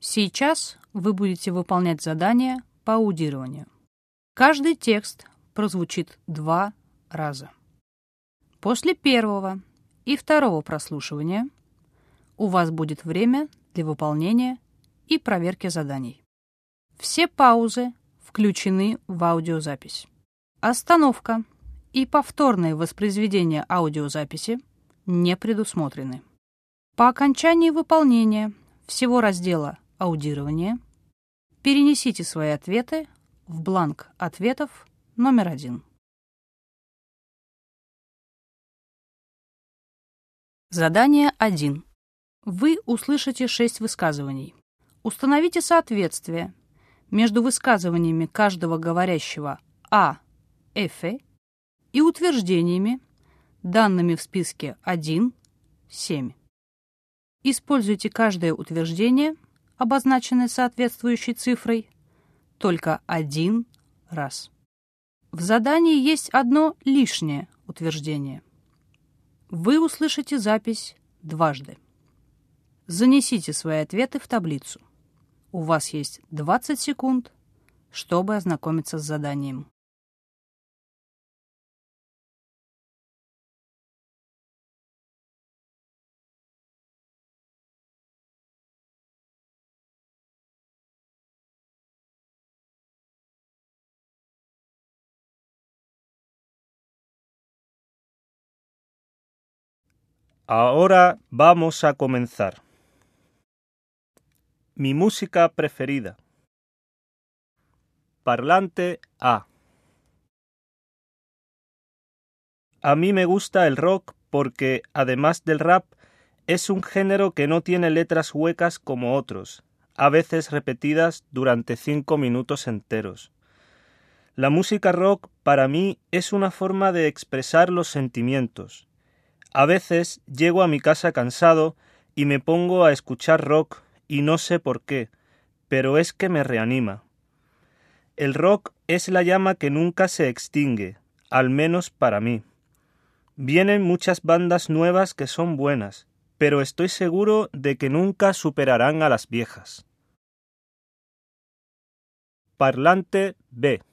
Сейчас вы будете выполнять задание по аудированию. Каждый текст прозвучит 2 раза. После первого и второго прослушивания у вас будет время для выполнения и проверки заданий. Все паузы включены в аудиозапись. Остановка и повторное воспроизведение аудиозаписи не предусмотрены. По окончании выполнения всего раздела «Аудирование» перенесите свои ответы в бланк ответов номер 1. Задание 1. Вы услышите 6 высказываний. Установите соответствие между высказываниями каждого говорящего «а», «эфе» и утверждениями, данными в списке 1, 7. Используйте каждое утверждение, обозначенное соответствующей цифрой, только 1 раз. В задании есть одно лишнее утверждение. Вы услышите запись дважды. Занесите свои ответы в таблицу. У вас есть 20 секунд, чтобы ознакомиться с заданием. Ahora vamos a comenzar. Mi música preferida. Parlante A. A mí me gusta el rock porque, además del rap, es un género que no tiene letras huecas como otros, a veces repetidas durante 5 minutos enteros. La música rock para mí es una forma de expresar los sentimientos. A veces llego a mi casa cansado y me pongo a escuchar rock y no sé por qué, pero es que me reanima. El rock es la llama que nunca se extingue, al menos para mí. Vienen muchas bandas nuevas que son buenas, pero estoy seguro de que nunca superarán a las viejas. Parlante B.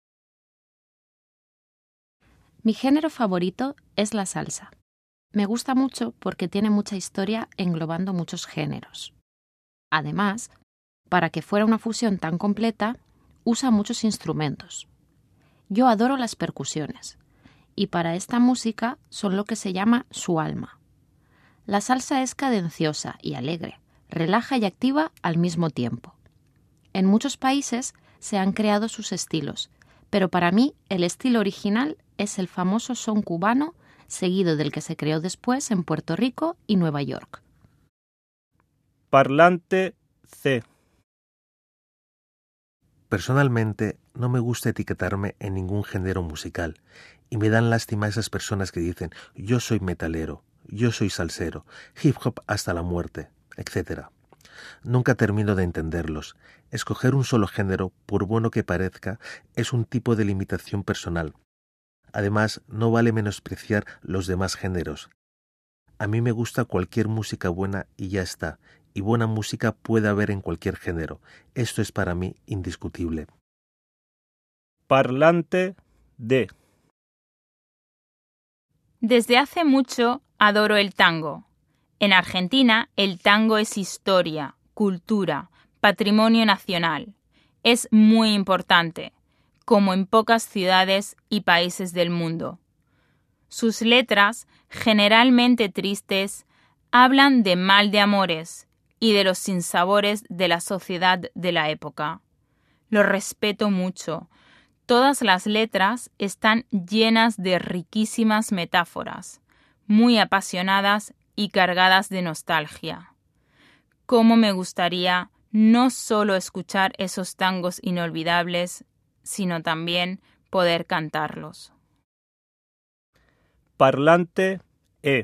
Mi género favorito es la salsa. Me gusta mucho porque tiene mucha historia englobando muchos géneros. Además, para que fuera una fusión tan completa, usa muchos instrumentos. Yo adoro las percusiones, y para esta música son lo que se llama su alma. La salsa es cadenciosa y alegre, relaja y activa al mismo tiempo. En muchos países se han creado sus estilos, pero para mí el estilo original es el famoso son cubano, seguido del que se creó después en Puerto Rico y Nueva York. Parlante C. Personalmente, no me gusta etiquetarme en ningún género musical y me dan lástima esas personas que dicen yo soy metalero, yo soy salsero, hip hop hasta la muerte, etc. Nunca termino de entenderlos. Escoger un solo género, por bueno que parezca, es un tipo de limitación personal. Además, no vale menospreciar los demás géneros. A mí me gusta cualquier música buena y ya está, y buena música puede haber en cualquier género. Esto es para mí indiscutible. Parlante D. Desde hace mucho adoro el tango. En Argentina, el tango es historia, cultura, patrimonio nacional. Es muy importante, como en pocas ciudades y países del mundo. Sus letras, generalmente tristes, hablan de mal de amores y de los sinsabores de la sociedad de la época. Lo respeto mucho. Todas las letras están llenas de riquísimas metáforas, muy apasionadas y cargadas de nostalgia. Cómo me gustaría no solo escuchar esos tangos inolvidables, sino también poder cantarlos. Parlante E.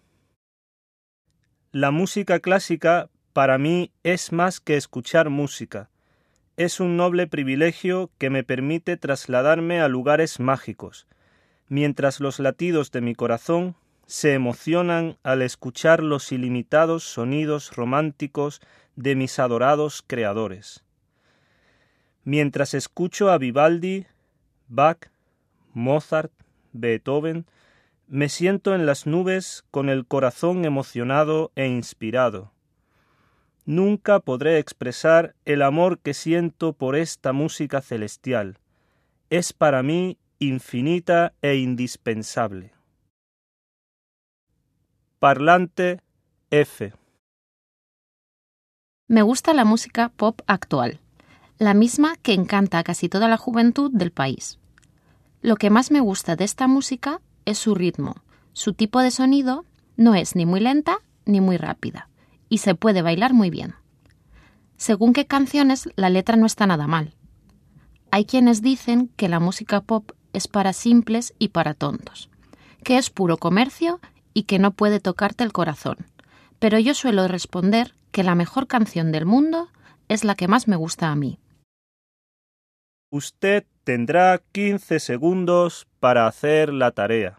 La música clásica para mí es más que escuchar música. Es un noble privilegio que me permite trasladarme a lugares mágicos, mientras los latidos de mi corazón se emocionan al escuchar los ilimitados sonidos románticos de mis adorados creadores. Mientras escucho a Vivaldi, Bach, Mozart, Beethoven, me siento en las nubes con el corazón emocionado e inspirado. Nunca podré expresar el amor que siento por esta música celestial. Es para mí infinita e indispensable. Parlante F. Me gusta la música pop actual, la misma que encanta a casi toda la juventud del país. Lo que más me gusta de esta música es su ritmo. Su tipo de sonido no es ni muy lenta ni muy rápida y se puede bailar muy bien. Según qué canciones, la letra no está nada mal. Hay quienes dicen que la música pop es para simples y para tontos, que es puro comercio y que no puede tocarte el corazón. Pero yo suelo responder que la mejor canción del mundo es la que más me gusta a mí. Usted tendrá 15 segundos para hacer la tarea.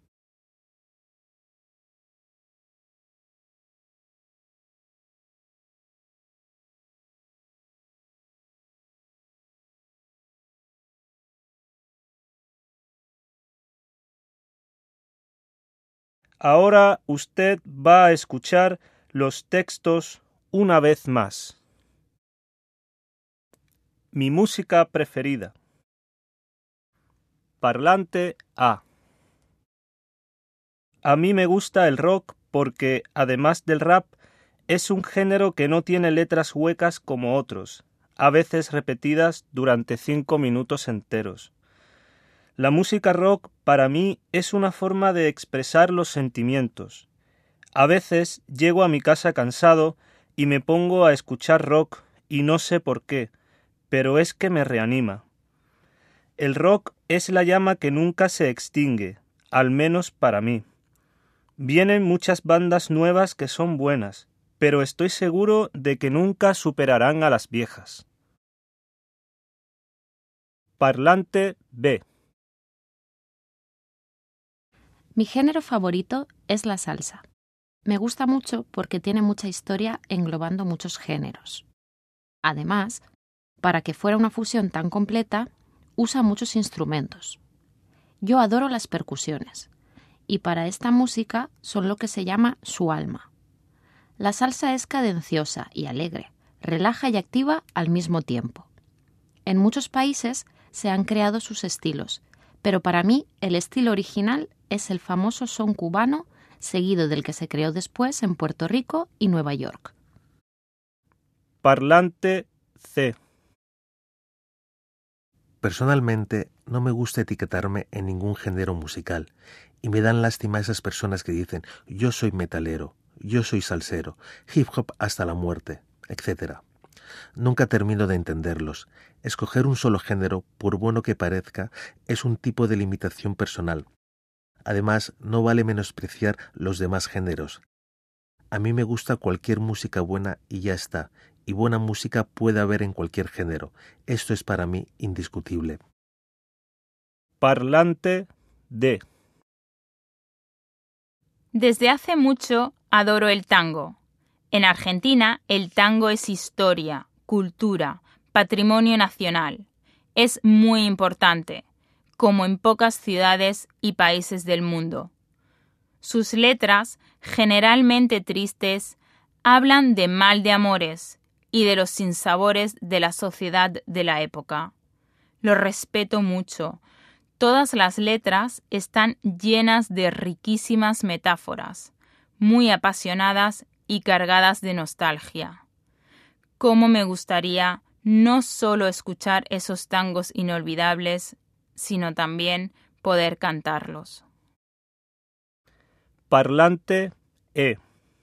Ahora usted va a escuchar los textos una vez más. Mi música preferida. Parlante A. A mí me gusta el rock porque, además del rap, es un género que no tiene letras huecas como otros, a veces repetidas durante 5 minutos enteros. La música rock para mí es una forma de expresar los sentimientos. A veces llego a mi casa cansado y me pongo a escuchar rock y no sé por qué, pero es que me reanima. El rock es la llama que nunca se extingue, al menos para mí. Vienen muchas bandas nuevas que son buenas, pero estoy seguro de que nunca superarán a las viejas. Parlante B. Mi género favorito es la salsa. Me gusta mucho porque tiene mucha historia englobando muchos géneros. Además, para que fuera una fusión tan completa, usa muchos instrumentos. Yo adoro las percusiones, y para esta música son lo que se llama su alma. La salsa es cadenciosa y alegre, relaja y activa al mismo tiempo. En muchos países se han creado sus estilos, pero para mí el estilo original es el famoso son cubano, seguido del que se creó después en Puerto Rico y Nueva York. Parlante C. Personalmente, no me gusta etiquetarme en ningún género musical, y me dan lástima esas personas que dicen yo soy metalero, yo soy salsero, hip hop hasta la muerte, etc. Nunca termino de entenderlos. Escoger un solo género, por bueno que parezca, es un tipo de limitación personal. Además, no vale menospreciar los demás géneros. A mí me gusta cualquier música buena y ya está, y buena música puede haber en cualquier género. Esto es para mí indiscutible. Parlante D. Desde hace mucho adoro el tango. En Argentina, el tango es historia, cultura, patrimonio nacional. Es muy importante, como en pocas ciudades y países del mundo. Sus letras, generalmente tristes, hablan de mal de amores y de los sinsabores de la sociedad de la época. Lo respeto mucho. Todas las letras están llenas de riquísimas metáforas, muy apasionadas y cargadas de nostalgia. Cómo me gustaría no solo escuchar esos tangos inolvidables, sino también poder cantarlos. Parlante E.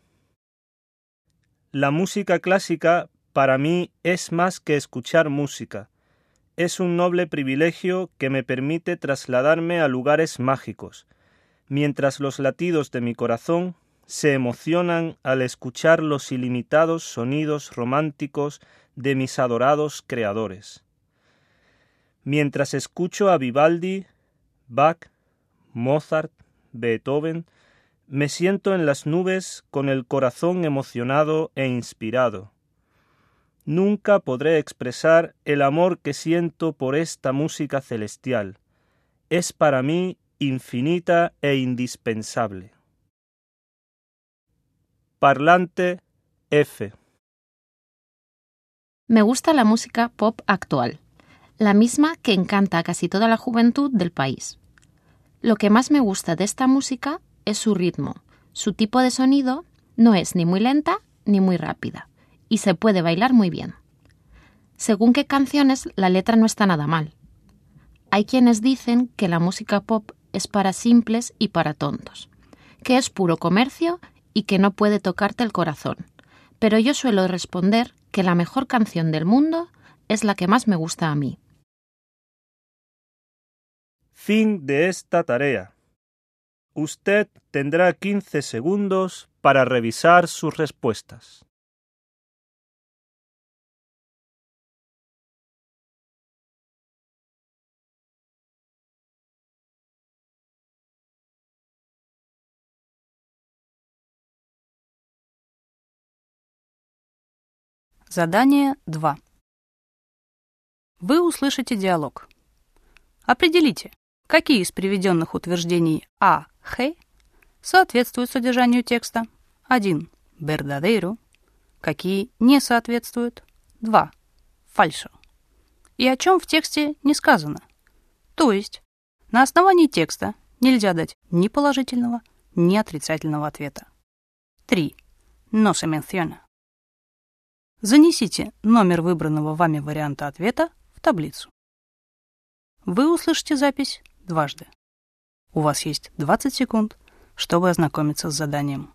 La música clásica para mí es más que escuchar música. Es un noble privilegio que me permite trasladarme a lugares mágicos, mientras los latidos de mi corazón se emocionan al escuchar los ilimitados sonidos románticos de mis adorados creadores. Mientras escucho a Vivaldi, Bach, Mozart, Beethoven, Me siento en las nubes con el corazón emocionado e inspirado. Nunca podré expresar el amor que siento por esta música celestial. Es para mí infinita e indispensable. Parlante F. Me gusta la música pop actual, la misma que encanta a casi toda la juventud del país. Lo que más me gusta de esta música es su ritmo. Su tipo de sonido no es ni muy lenta ni muy rápida y se puede bailar muy bien. Según qué canciones, la letra no está nada mal. Hay quienes dicen que la música pop es para simples y para tontos, que es puro comercio y que no puede tocarte el corazón. Pero yo suelo responder que la mejor canción del mundo es la que más me gusta a mí. Fin de esta tarea. Usted tendrá 15 segundos para revisar sus respuestas. Задание 2. Вы услышите диалог. Определите, какие из приведенных утверждений А, Х соответствуют содержанию текста. 1. Verdadero. Какие не соответствуют. 2. Falso. И о чем в тексте не сказано. То есть, на основании текста нельзя дать ни положительного, ни отрицательного ответа. 3. No se menciona. Занесите номер выбранного вами варианта ответа в таблицу. Вы услышите запись дважды. У вас есть 20 секунд, чтобы ознакомиться с заданием.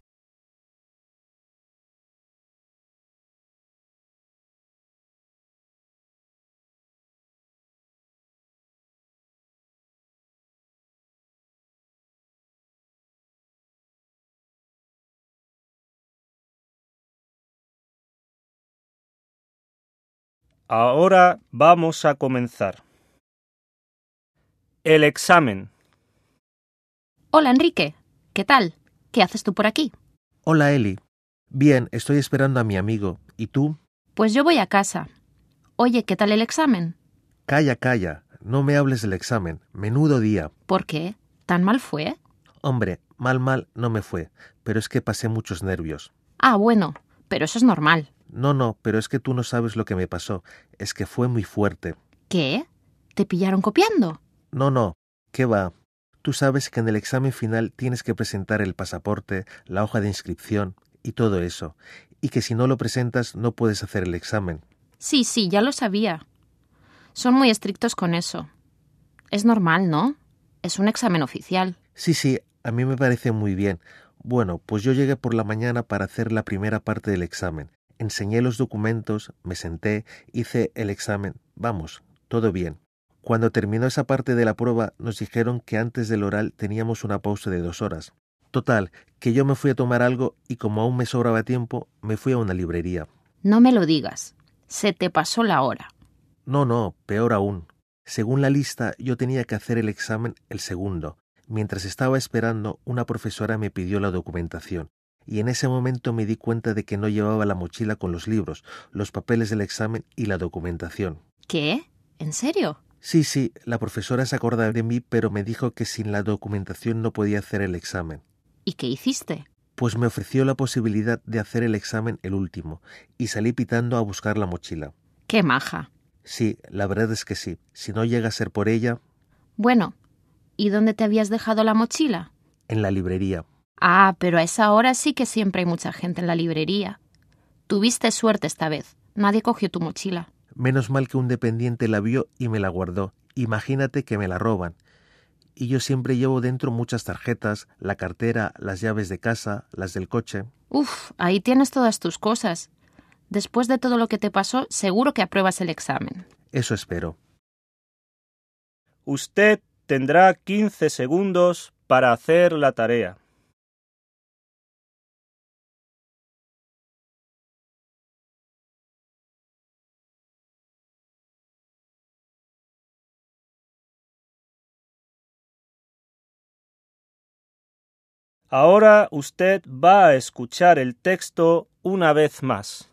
Ahora vamos a comenzar. El examen. Hola, Enrique. ¿Qué tal? ¿Qué haces tú por aquí? Hola, Eli. Bien, estoy esperando a mi amigo. ¿Y tú? Pues yo voy a casa. Oye, ¿qué tal el examen? Calla, calla. No me hables del examen. Menudo día. ¿Por qué? ¿Tan mal fue? Hombre, mal no me fue, pero es que pasé muchos nervios. Ah, bueno, pero eso es normal. No, pero es que tú no sabes lo que me pasó. Es que fue muy fuerte. ¿Qué? ¿Te pillaron copiando? No, ¿qué va? Tú sabes que en el examen final tienes que presentar el pasaporte, la hoja de inscripción y todo eso, y que si no lo presentas no puedes hacer el examen. Sí, ya lo sabía. Son muy estrictos con eso. Es normal, ¿no? Es un examen oficial. Sí, a mí me parece muy bien. Bueno, pues yo llegué por la mañana para hacer la primera parte del examen. Enseñé los documentos, me senté, hice el examen. Vamos, todo bien. Cuando terminó esa parte de la prueba, nos dijeron que antes del oral teníamos una pausa de 2 horas. Total, que yo me fui a tomar algo y como aún me sobraba tiempo, me fui a una librería. No me lo digas. Se te pasó la hora. No, peor aún. Según la lista, yo tenía que hacer el examen el segundo. Mientras estaba esperando, una profesora me pidió la documentación. Y en ese momento me di cuenta de que no llevaba la mochila con los libros, los papeles del examen y la documentación. ¿Qué? ¿En serio? Sí, la profesora se acordaba de mí, pero me dijo que sin la documentación no podía hacer el examen. ¿Y qué hiciste? Pues me ofreció la posibilidad de hacer el examen el último, y salí pitando a buscar la mochila. ¡Qué maja! Sí, la verdad es que sí. Si no llega a ser por ella... Bueno, ¿y dónde te habías dejado la mochila? En la librería. Ah, pero a esa hora sí que siempre hay mucha gente en la librería. Tuviste suerte esta vez. Nadie cogió tu mochila. Menos mal que un dependiente la vio y me la guardó. Imagínate que me la roban. Y yo siempre llevo dentro muchas tarjetas, la cartera, las llaves de casa, las del coche. Uf, ahí tienes todas tus cosas. Después de todo lo que te pasó, seguro que apruebas el examen. Eso espero. Usted tendrá 15 segundos para hacer la tarea. Ahora usted va a escuchar el texto una vez más.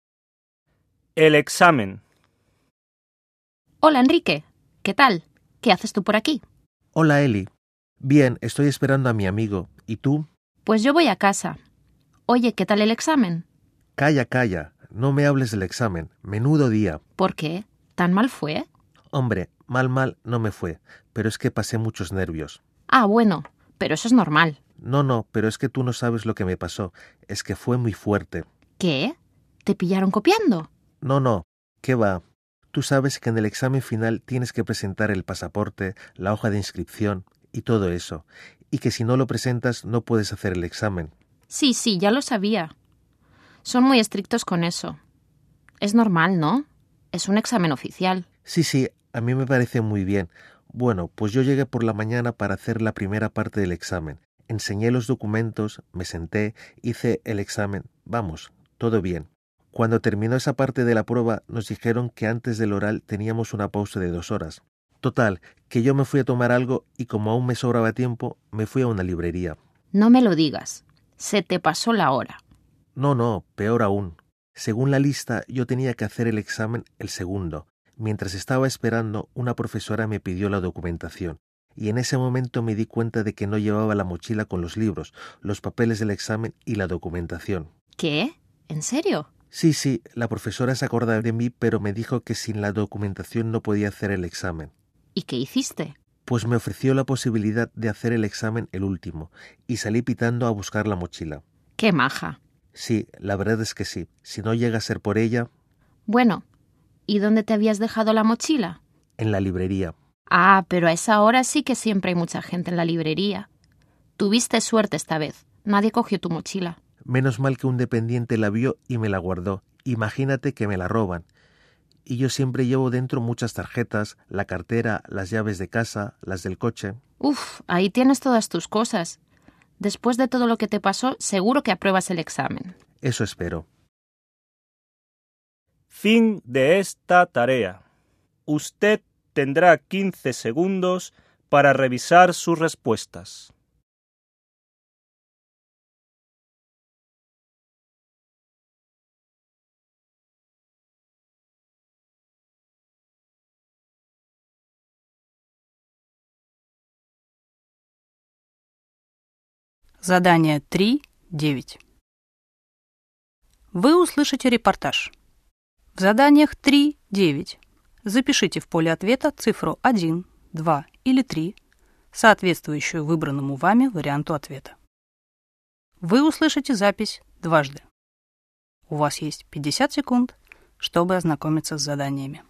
El examen. Hola, Enrique. ¿Qué tal? ¿Qué haces tú por aquí? Hola, Eli. Bien, estoy esperando a mi amigo. ¿Y tú? Pues yo voy a casa. Oye, ¿qué tal el examen? Calla, calla. No me hables del examen. Menudo día. ¿Por qué? ¿Tan mal fue? Hombre, mal no me fue, pero es que pasé muchos nervios. Ah, bueno, pero eso es normal. No, pero es que tú no sabes lo que me pasó. Es que fue muy fuerte. ¿Qué? ¿Te pillaron copiando? No, ¿qué va? Tú sabes que en el examen final tienes que presentar el pasaporte, la hoja de inscripción y todo eso, y que si no lo presentas no puedes hacer el examen. Sí, ya lo sabía. Son muy estrictos con eso. Es normal, ¿no? Es un examen oficial. Sí, a mí me parece muy bien. Bueno, pues yo llegué por la mañana para hacer la primera parte del examen. Enseñé los documentos, me senté, hice el examen. Vamos, todo bien. Cuando terminó esa parte de la prueba, nos dijeron que antes del oral teníamos una pausa de 2 horas. Total, que yo me fui a tomar algo y como aún me sobraba tiempo, me fui a una librería. No me lo digas. Se te pasó la hora. No, peor aún. Según la lista, yo tenía que hacer el examen el segundo. Mientras estaba esperando, una profesora me pidió la documentación, y en ese momento me di cuenta de que no llevaba la mochila con los libros, los papeles del examen y la documentación. ¿Qué? ¿En serio? Sí, la profesora se acordaba de mí, pero me dijo que sin la documentación no podía hacer el examen. ¿Y qué hiciste? Pues me ofreció la posibilidad de hacer el examen el último, y salí pitando a buscar la mochila. ¡Qué maja! Sí, la verdad es que sí. Si no llega a ser por ella... Bueno, ¿y dónde te habías dejado la mochila? En la librería. Ah, pero a esa hora sí que siempre hay mucha gente en la librería. Tuviste suerte esta vez. Nadie cogió tu mochila. Menos mal que un dependiente la vio y me la guardó. Imagínate que me la roban. Y yo siempre llevo dentro muchas tarjetas, la cartera, las llaves de casa, las del coche. Uf, ahí tienes todas tus cosas. Después de todo lo que te pasó, seguro que apruebas el examen. Eso espero. Fin de esta tarea. Usted tendrá 15 segundos para revisar sus respuestas. Задание 3.9. Вы услышите репортаж. В заданиях 3.9 запишите в поле ответа цифру 1, 2 или 3, соответствующую выбранному вами варианту ответа. Вы услышите запись дважды. У вас есть 50 секунд, чтобы ознакомиться с заданиями.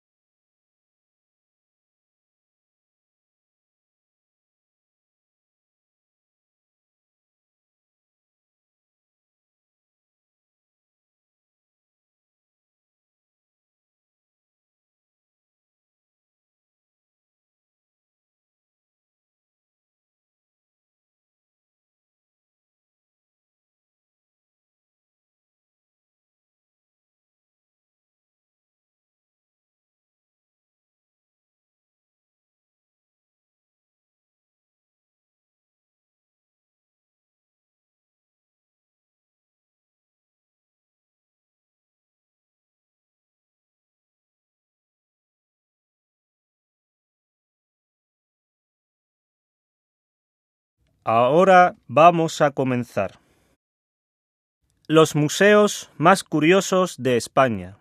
Ahora vamos a comenzar. Los museos más curiosos de España.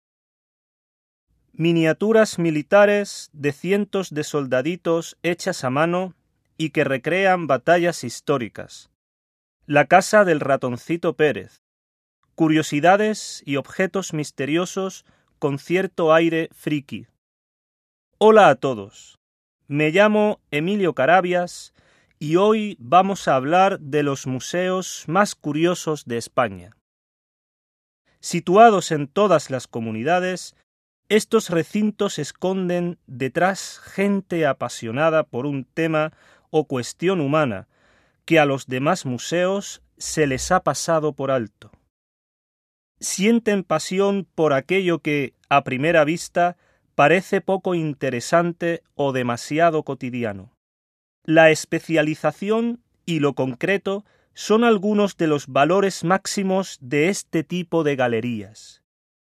Miniaturas militares de cientos de soldaditos hechas a mano y que recrean batallas históricas. La casa del ratoncito Pérez. Curiosidades y objetos misteriosos con cierto aire friki. Hola a todos. Me llamo Emilio Carabias y hoy vamos a hablar de los museos más curiosos de España. Situados en todas las comunidades, estos recintos esconden detrás gente apasionada por un tema o cuestión humana que a los demás museos se les ha pasado por alto. Sienten pasión por aquello que, a primera vista, parece poco interesante o demasiado cotidiano. La especialización y lo concreto son algunos de los valores máximos de este tipo de galerías.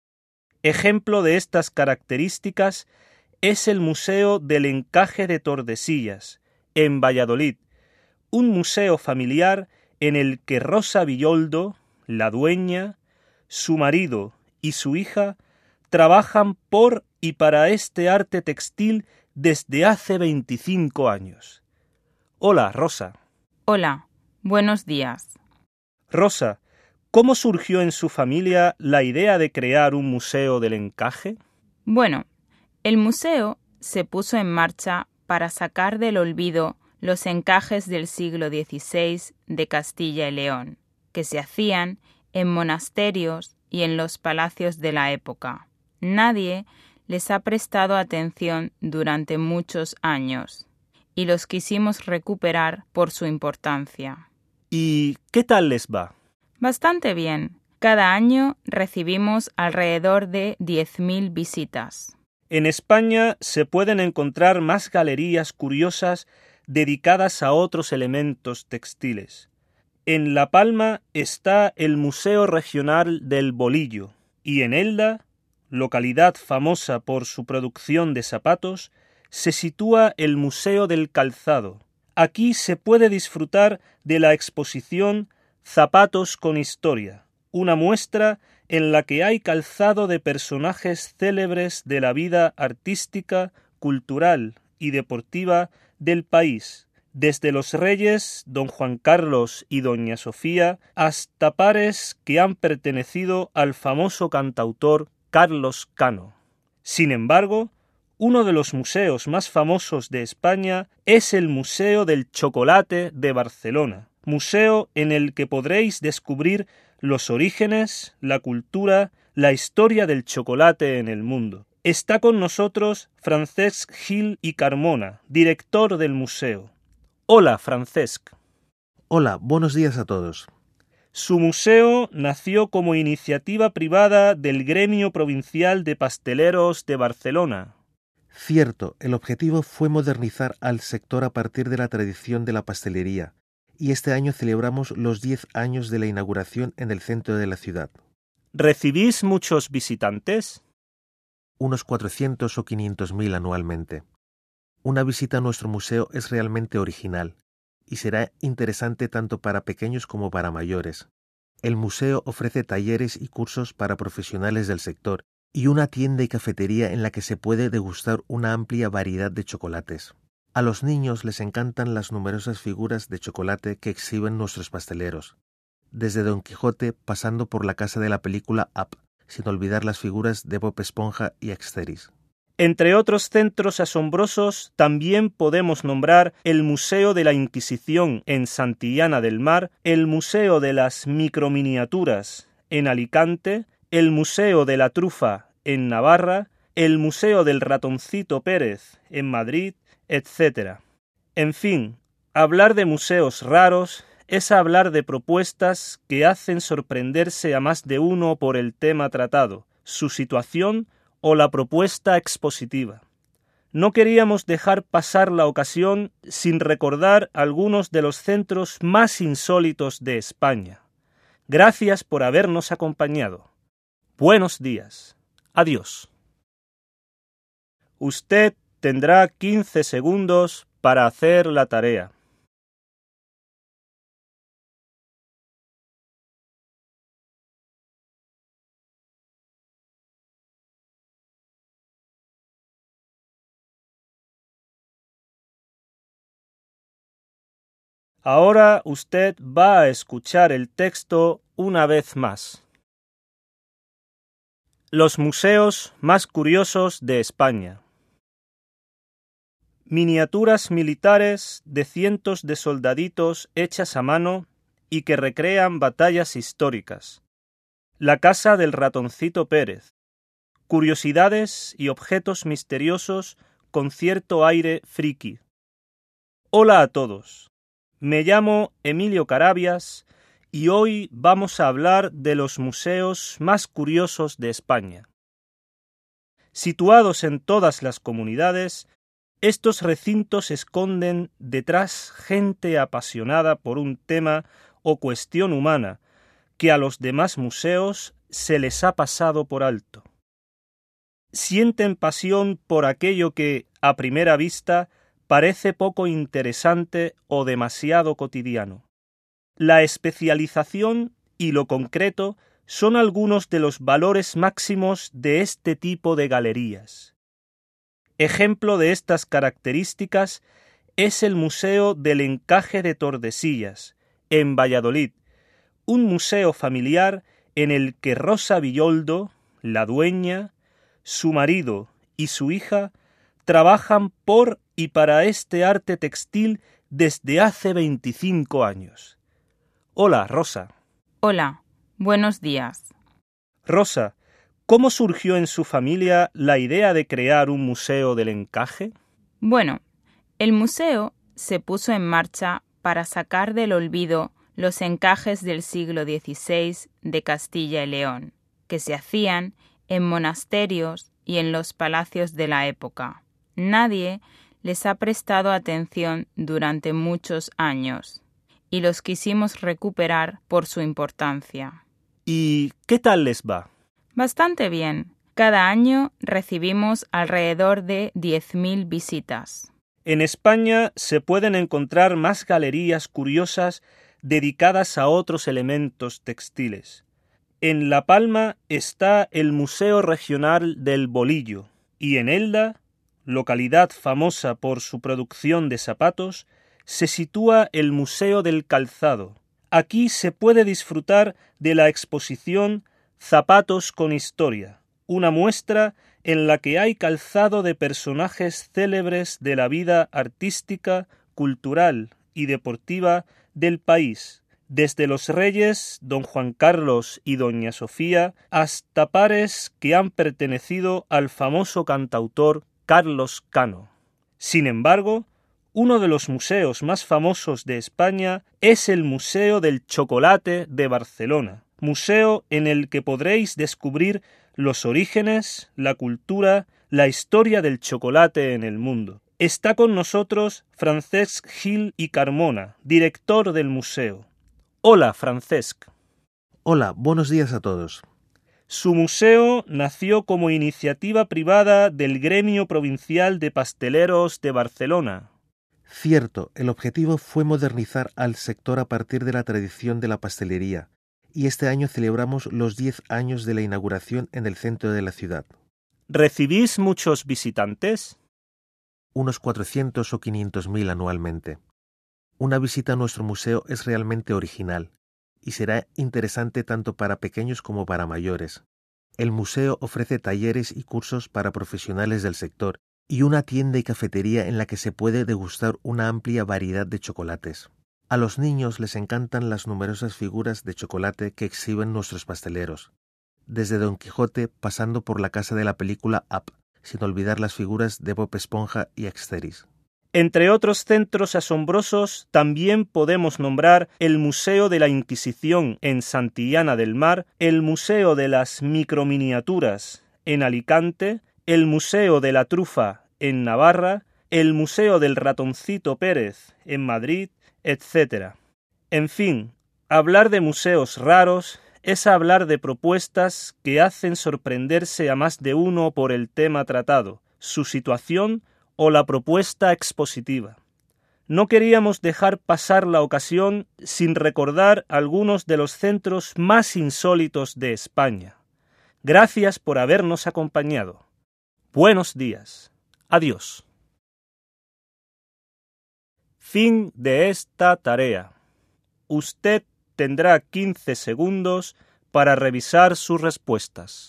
Ejemplo de estas características es el Museo del Encaje de Tordesillas, en Valladolid, un museo familiar en el que Rosa Villoldo, la dueña, su marido y su hija trabajan por y para este arte textil desde hace 25 años. Hola, Rosa. Hola, buenos días. Rosa, ¿cómo surgió en su familia la idea de crear un museo del encaje? Bueno, el museo se puso en marcha para sacar del olvido los encajes del siglo XVI de Castilla y León, que se hacían en monasterios y en los palacios de la época. Nadie les ha prestado atención durante muchos años y los quisimos recuperar por su importancia. ¿Y qué tal les va? Bastante bien. Cada año recibimos alrededor de 10.000 visitas. En España se pueden encontrar más galerías curiosas dedicadas a otros elementos textiles. En La Palma está el Museo Regional del Bolillo y en Elda, localidad famosa por su producción de zapatos, se sitúa el Museo del Calzado. Aquí se puede disfrutar de la exposición Zapatos con Historia, una muestra en la que hay calzado de personajes célebres de la vida artística, cultural y deportiva del país, desde los reyes don Juan Carlos y doña Sofía hasta pares que han pertenecido al famoso cantautor Carlos Cano. Sin embargo, uno de los museos más famosos de España es el Museo del Chocolate de Barcelona, museo en el que podréis descubrir los orígenes, la cultura, la historia del chocolate en el mundo. Está con nosotros Francesc Gil y Carmona, director del museo. Hola, Francesc. Hola, buenos días a todos. Su museo nació como iniciativa privada del Gremio Provincial de Pasteleros de Barcelona. Cierto, el objetivo fue modernizar al sector a partir de la tradición de la pastelería, y este año celebramos los 10 años de la inauguración en el centro de la ciudad. ¿Recibís muchos visitantes? Unos 400 o 500.000 anualmente. Una visita a nuestro museo es realmente original, y será interesante tanto para pequeños como para mayores. El museo ofrece talleres y cursos para profesionales del sector, y una tienda y cafetería en la que se puede degustar una amplia variedad de chocolates. A los niños les encantan las numerosas figuras de chocolate que exhiben nuestros pasteleros, desde Don Quijote pasando por la casa de la película Up, sin olvidar las figuras de Bob Esponja y Asterix. Entre otros centros asombrosos también podemos nombrar el Museo de la Inquisición en Santillana del Mar, el Museo de las Microminiaturas en Alicante, el Museo de la Trufa en Navarra, el Museo del Ratoncito Pérez en Madrid, etc. En fin, hablar de museos raros es hablar de propuestas que hacen sorprenderse a más de uno por el tema tratado, su situación o la propuesta expositiva. No queríamos dejar pasar la ocasión sin recordar algunos de los centros más insólitos de España. Gracias por habernos acompañado. Buenos días. Adiós. Usted tendrá 15 segundos para hacer la tarea. Ahora usted va a escuchar el texto una vez más. Los museos más curiosos de España. Miniaturas militares de cientos de soldaditos hechas a mano y que recrean batallas históricas. La casa del Ratoncito Pérez. Curiosidades y objetos misteriosos con cierto aire friki. Hola a todos. Me llamo Emilio Carabias y hoy vamos a hablar de los museos más curiosos de España. Situados en todas las comunidades, Estos recintos esconden detrás gente apasionada por un tema o cuestión humana que a los demás museos se les ha pasado por alto. Sienten pasión por aquello que, a primera vista, parece poco interesante o demasiado cotidiano. La especialización y lo concreto son algunos de los valores máximos de este tipo de galerías. Ejemplo de estas características es el Museo del Encaje de Tordesillas, en Valladolid, un museo familiar en el que Rosa Villoldo, la dueña, su marido y su hija trabajan por y para este arte textil desde hace 25 años. Hola, Rosa. Hola, buenos días. Rosa, ¿cómo surgió en su familia la idea de crear un museo del encaje? Bueno, el museo se puso en marcha para sacar del olvido los encajes del siglo XVI de Castilla y León, que se hacían en monasterios y en los palacios de la época. Nadie les ha prestado atención durante muchos años y los quisimos recuperar por su importancia. ¿Y qué tal les va? Bastante bien. Cada año recibimos alrededor de 10.000 visitas. En España se pueden encontrar más galerías curiosas dedicadas a otros elementos textiles. En La Palma está el Museo Regional del Bolillo y en Elda, localidad famosa por su producción de zapatos, se sitúa el Museo del Calzado. Aquí se puede disfrutar de la exposición Zapatos con Historia, una muestra en la que hay calzado de personajes célebres de la vida artística, cultural y deportiva del país, desde los reyes don Juan Carlos y doña Sofía hasta pares que han pertenecido al famoso cantautor Carlos Cano. Sin embargo, uno de los museos más famosos de España es el Museo del Chocolate de Barcelona, museo en el que podréis descubrir los orígenes, la cultura, la historia del chocolate en el mundo. Está con nosotros Francesc Gil y Carmona, director del museo. Hola, Francesc. Hola, buenos días a todos. Su museo nació como iniciativa privada del Gremio Provincial de Pasteleros de Barcelona. Cierto, el objetivo fue modernizar al sector a partir de la tradición de la pastelería, y este año celebramos los 10 años de la inauguración en el centro de la ciudad. ¿Recibís muchos visitantes? Unos 400 o 500.000 anualmente. Una visita a nuestro museo es realmente original y será interesante tanto para pequeños como para mayores. El museo ofrece talleres y cursos para profesionales del sector y una tienda y cafetería en la que se puede degustar una amplia variedad de chocolates. A los niños les encantan las numerosas figuras de chocolate que exhiben nuestros pasteleros, desde Don Quijote pasando por la casa de la película Up, sin olvidar las figuras de Bob Esponja y Asterix. Entre otros centros asombrosos, también podemos nombrar el Museo de la Inquisición en Santillana del Mar, el Museo de las Microminiaturas en Alicante, el Museo de la Trufa en Navarra, el Museo del Ratoncito Pérez en Madrid, etc. En fin, hablar de museos raros es hablar de propuestas que hacen sorprenderse a más de uno por el tema tratado, su situación o la propuesta expositiva. No queríamos dejar pasar la ocasión sin recordar algunos de los centros más insólitos de España. Gracias por habernos acompañado. Buenos días. Adiós. Fin de esta tarea. Usted tendrá 15 segundos para revisar sus respuestas.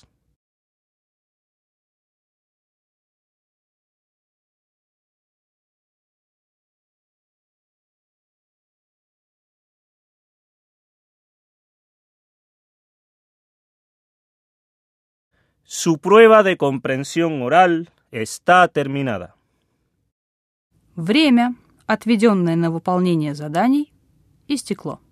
Su prueba de comprensión oral está terminada. Время, отведенное на выполнение заданий, истекло.